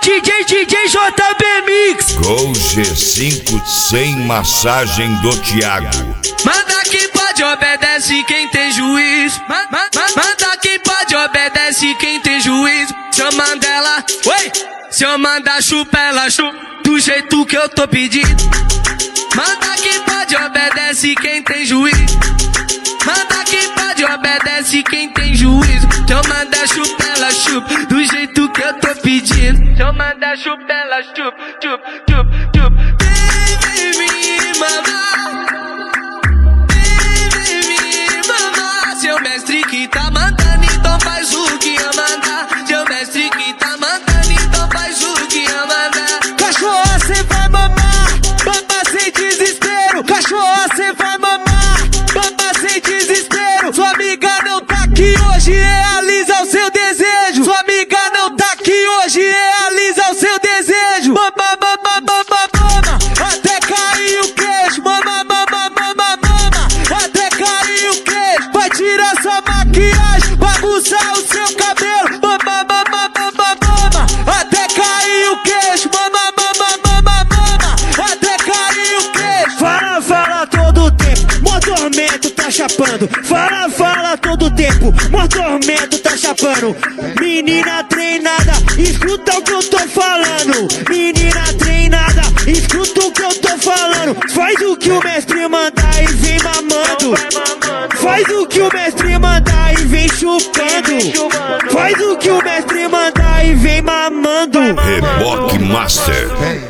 DJ JB Mix. Gol G5 sem massagem do Thiago. Manda quem pode, obedece quem tem juízo. Manda quem pode, obedece quem tem juízo. Se eu mandar ela, oi, se eu mandar chupa, ela chupa do jeito que eu tô pedindo. Manda quem pode, obedece quem tem juízo. Manda quem pode, obedece quem tem juízo. Se eu mandar chupa, ela chupa do jeito que eu tô pedindo. Se eu mandar chupa, ela chupa, chupa, chupa, chupa. Vem me mamar, vem me mamar. Seu mestre que tá mandando, então faz o que eu mandar. Seu mestre que tá mandando, então faz o que eu mandar. Cachorra, cê vai mamar, mama sem desespero. Cachorra, cê vai mamar, mama sem desespero. Sua amiga não tá aqui hoje, realiza o seu desejo. Sua amiga não tá aqui hoje, realiza o seu desejo. Mama, mama, mama, mama, até cair o queijo. Mama, mama, mama, mama, até cair o queijo. Vai tirar sua maquiagem, bagunçar o seu cabelo. Mama, mama, mama, mama, até cair o queijo. Mama, mama, mama, mama, até cair o queijo. Fala, fala todo tempo, mó tormento tá chapando. Fala, fala todo tempo, mó tormento tá chapando. Menina treinada, escuta o que eu tô falando. Menina treinada, escuta o que eu tô falando. Faz o que o mestre mandar e vem mamando. Faz o que o mestre mandar e vem chupando. Faz o que o mestre mandar e vem mamando. Reboque Master.